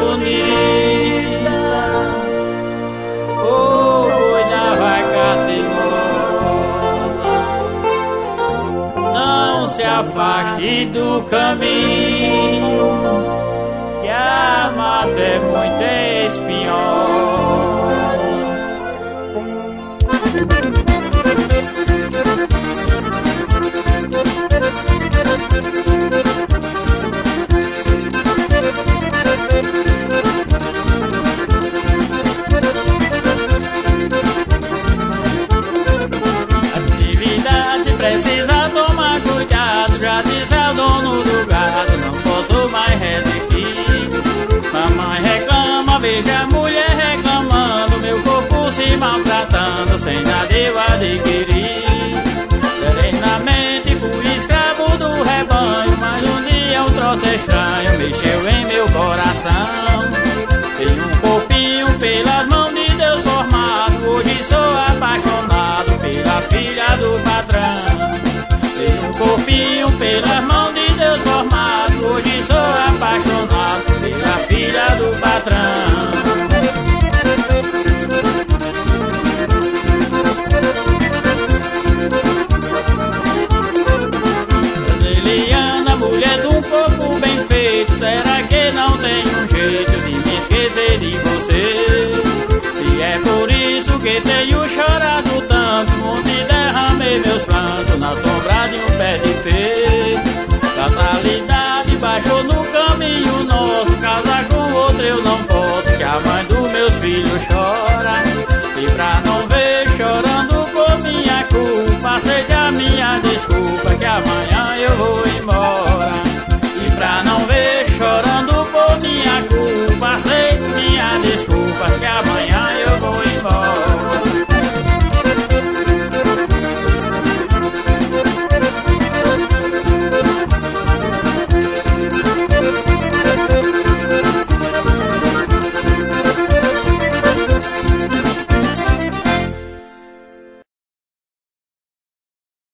unida. O boi da vaca teimosa, não se afaste do caminho, que a mata é muito espinhosa. Atividade precisa tomar cuidado, já disse ao dono do gado, não posso mais resistir. Mamãe reclama, veja a mulher reclamando, meu corpo se maltratando, sem nada eu adquirir. Serenamente fui escravo do rebanho, mas um dia um troço estranho mexeu em meu coração. Tenho um corpinho pelas mãos de Deus formado, hoje sou apaixonado pela filha do patrão. Tenho um corpinho pelas mãos de Deus formado, hoje sou apaixonado pela filha do patrão. Brasiliana, mulher de um corpo bem feito, será que não tem um jeito de me esquecer de você? E é por isso que tenho chorado tanto, onde derramei meus prantos na sombra de um pé de pé. Fatalidade baixou no caminho nosso, casar com outro eu não posso, que a mãe dos meus filhos chora.